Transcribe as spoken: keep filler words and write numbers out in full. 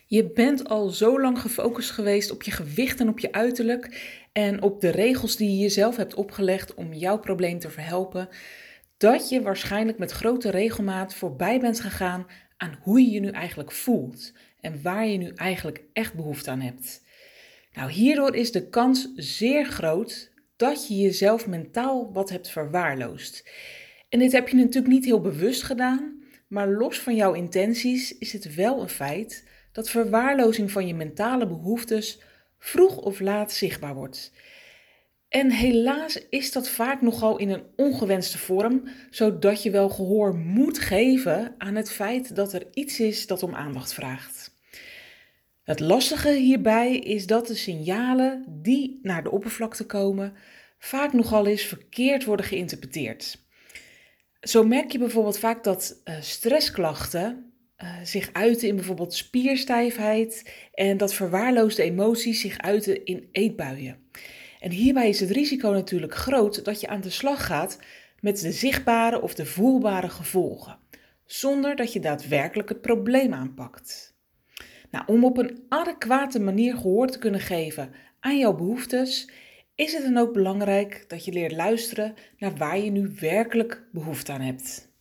Je bent al zo lang gefocust geweest op je gewicht en op je uiterlijk en op de regels die je jezelf hebt opgelegd om jouw probleem te verhelpen, dat je waarschijnlijk met grote regelmaat voorbij bent gegaan aan hoe je je nu eigenlijk voelt en waar je nu eigenlijk echt behoefte aan hebt. Nou, hierdoor is de kans zeer groot dat je jezelf mentaal wat hebt verwaarloosd. En dit heb je natuurlijk niet heel bewust gedaan, maar los van jouw intenties is het wel een feit dat verwaarlozing van je mentale behoeftes vroeg of laat zichtbaar wordt. En helaas is dat vaak nogal in een ongewenste vorm, zodat je wel gehoor moet geven aan het feit dat er iets is dat om aandacht vraagt. Het lastige hierbij is dat de signalen die naar de oppervlakte komen vaak nogal eens verkeerd worden geïnterpreteerd. Zo merk je bijvoorbeeld vaak dat uh, stressklachten uh, zich uiten in bijvoorbeeld spierstijfheid en dat verwaarloosde emoties zich uiten in eetbuien. En hierbij is het risico natuurlijk groot dat je aan de slag gaat met de zichtbare of de voelbare gevolgen, zonder dat je daadwerkelijk het probleem aanpakt. Nou, om op een adequate manier gehoor te kunnen geven aan jouw behoeftes, is het dan ook belangrijk dat je leert luisteren naar waar je nu werkelijk behoefte aan hebt.